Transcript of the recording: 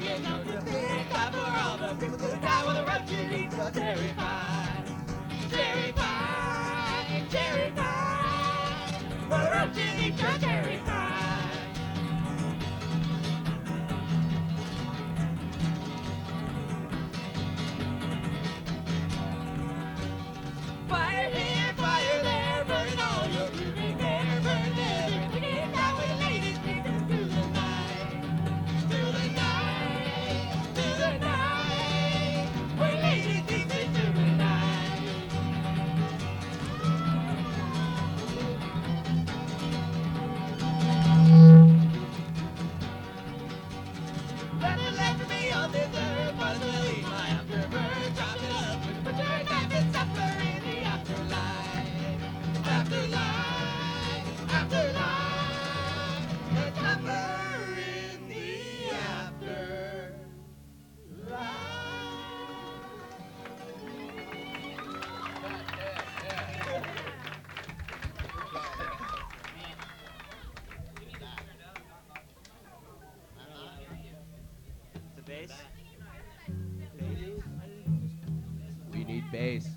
you know the big time for all the people who die with a roach and eat the cherry pie. Cherry pie, cherry pie. With a roach and eat the cherry pie. Fire here, fire there, burn all your living hair, burn everything in town with the ladies sleeping through the night. Through the night, through the night, with ladies sleeping through the night. Nothing left for me on this earth but to leave my afterbirth, drop it up and put your knife and suffer in the afterlife. Afterlife, afterlife, and suffer in the afterlife. The bass. We need bass.